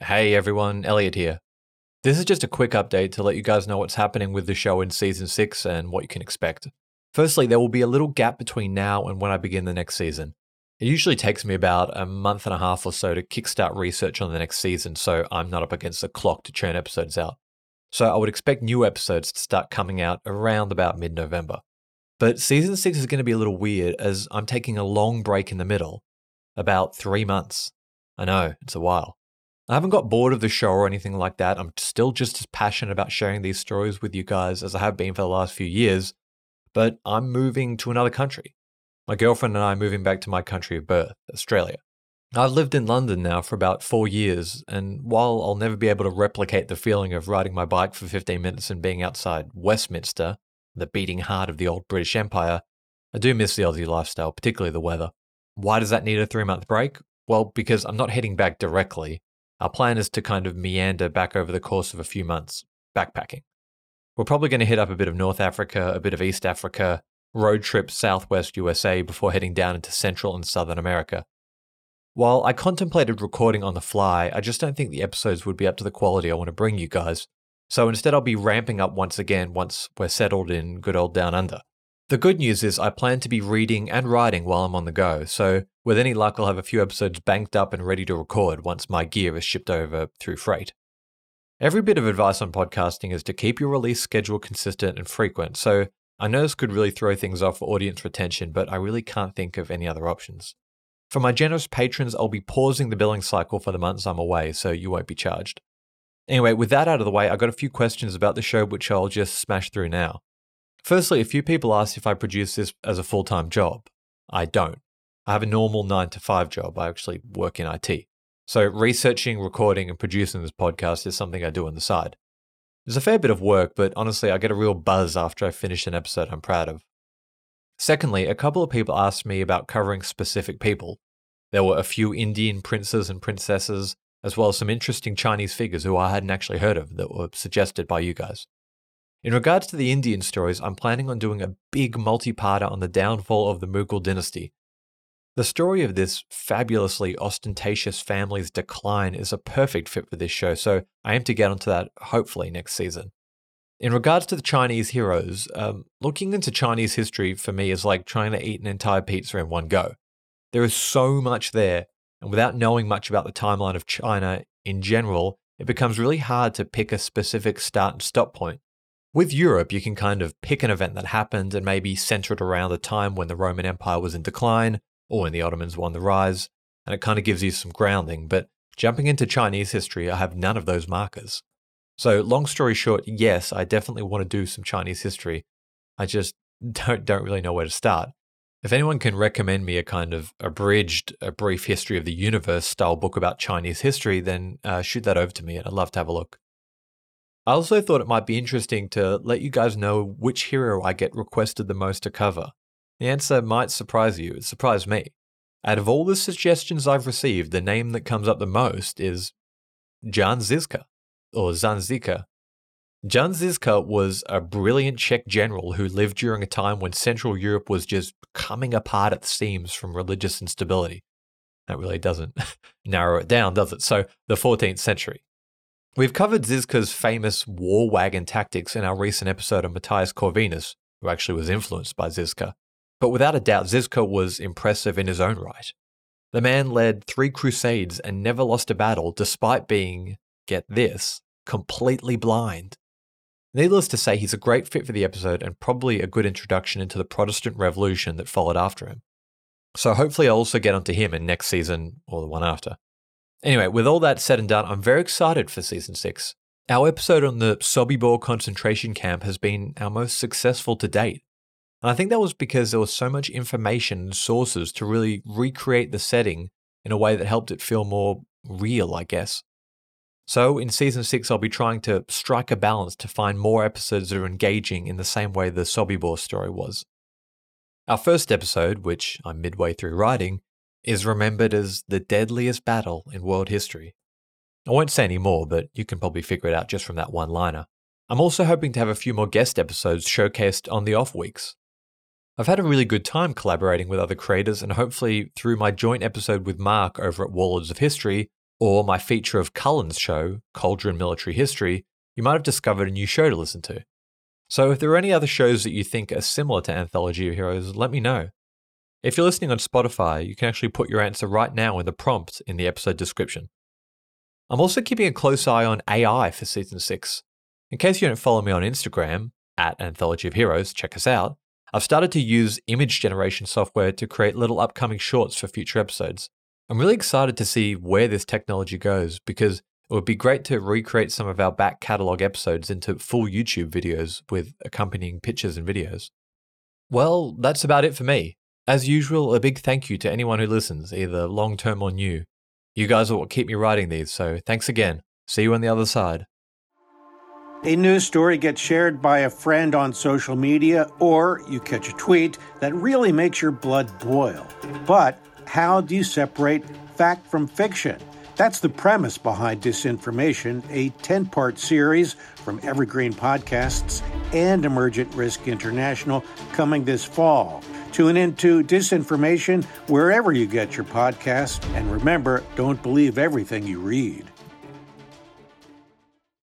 Hey everyone, Elliot here. This is just a quick update to let you guys know what's happening with the show in season 6 and what you can expect. Firstly, there will be a little gap between now and when I begin the next season. It usually takes me about a month and a half or so to kickstart research on the next season, so I'm not up against the clock to churn episodes out. So I would expect new episodes to start coming out around about mid-November. But season 6 is going to be a little weird as I'm taking a long break in the middle, about 3 months. I know, it's a while. I haven't got bored of the show or anything like that. I'm still just as passionate about sharing these stories with you guys as I have been for the last few years, but I'm moving to another country. My girlfriend and I are moving back to my country of birth, Australia. I've lived in London now for about 4 years, and while I'll never be able to replicate the feeling of riding my bike for 15 minutes and being outside Westminster, the beating heart of the old British Empire, I do miss the Aussie lifestyle, particularly the weather. Why does that need a 3-month break? Well, because I'm not heading back directly. Our plan is to kind of meander back over the course of a few months, backpacking. We're probably going to hit up a bit of North Africa, a bit of East Africa, road trip Southwest USA before heading down into Central and Southern America. While I contemplated recording on the fly, I just don't think the episodes would be up to the quality I want to bring you guys. So instead I'll be ramping up once again once we're settled in good old Down Under. The good news is I plan to be reading and writing while I'm on the go, so with any luck I'll have a few episodes banked up and ready to record once my gear is shipped over through freight. Every bit of advice on podcasting is to keep your release schedule consistent and frequent, so I know this could really throw things off for audience retention, but I really can't think of any other options. For my generous patrons, I'll be pausing the billing cycle for the months I'm away, so you won't be charged. Anyway, with that out of the way, I've got a few questions about the show which I'll just smash through now. Firstly, a few people asked if I produce this as a full-time job. I don't. I have a normal 9-to-5 job. I actually work in IT. So researching, recording, and producing this podcast is something I do on the side. It's a fair bit of work, but honestly, I get a real buzz after I finish an episode I'm proud of. Secondly, a couple of people asked me about covering specific people. There were a few Indian princes and princesses, as well as some interesting Chinese figures who I hadn't actually heard of that were suggested by you guys. In regards to the Indian stories, I'm planning on doing a big multi-parter on the downfall of the Mughal dynasty. The story of this fabulously ostentatious family's decline is a perfect fit for this show, so I aim to get onto that hopefully next season. In regards to the Chinese heroes, looking into Chinese history for me is like trying to eat an entire pizza in one go. There is so much there, and without knowing much about the timeline of China in general, it becomes really hard to pick a specific start and stop point. With Europe, you can kind of pick an event that happened and maybe center it around the time when the Roman Empire was in decline or when the Ottomans were on the rise, and it kind of gives you some grounding. But jumping into Chinese history, I have none of those markers. So long story short, yes, I definitely want to do some Chinese history. I just don't really know where to start. If anyone can recommend me a kind of abridged, a brief history of the universe style book about Chinese history, then shoot that over to me and I'd love to have a look. I also thought it might be interesting to let you guys know which hero I get requested the most to cover. The answer might surprise you. It surprised me. Out of all the suggestions I've received, the name that comes up the most is Jan Žižka, or Zanzica. Jan Žižka was a brilliant Czech general who lived during a time when Central Europe was just coming apart at the seams from religious instability. That really doesn't narrow it down, does it? So, the 14th century. We've covered Žižka's famous war wagon tactics in our recent episode of Matthias Corvinus, who actually was influenced by Žižka. But without a doubt, Žižka was impressive in his own right. The man led 3 crusades and never lost a battle despite being, get this, completely blind. Needless to say, he's a great fit for the episode and probably a good introduction into the Protestant Revolution that followed after him. So hopefully I'll also get onto him in next season or the one after. Anyway, with all that said and done, I'm very excited for Season 6. Our episode on the Sobibor concentration camp has been our most successful to date. And I think that was because there was so much information and sources to really recreate the setting in a way that helped it feel more real, I guess. So in Season 6, I'll be trying to strike a balance to find more episodes that are engaging in the same way the Sobibor story was. Our first episode, which I'm midway through writing, is remembered as the deadliest battle in world history. I won't say any more, but you can probably figure it out just from that one-liner. I'm also hoping to have a few more guest episodes showcased on the off weeks. I've had a really good time collaborating with other creators, and hopefully through my joint episode with Mark over at Warlords of History, Or my feature of Cullen's show, Cauldron Military History, you might have discovered a new show to listen to. So if there are any other shows that you think are similar to Anthology of Heroes, let me know. If you're listening on Spotify, you can actually put your answer right now in the prompt in the episode description. I'm also keeping a close eye on AI for Season 6. In case you don't follow me on Instagram, at Anthology of Heroes, check us out, I've started to use image generation software to create little upcoming shorts for future episodes. I'm really excited to see where this technology goes because it would be great to recreate some of our back catalogue episodes into full YouTube videos with accompanying pictures and videos. Well, that's about it for me. As usual, a big thank you to anyone who listens, either long-term or new. You guys are what keep me writing these, so thanks again. See you on the other side. A news story gets shared by a friend on social media, or you catch a tweet that really makes your blood boil. But how do you separate fact from fiction? That's the premise behind Disinformation, a 10-part series from Evergreen Podcasts and Emergent Risk International coming this fall. Tune into Disinformation wherever you get your podcasts, and remember, don't believe everything you read.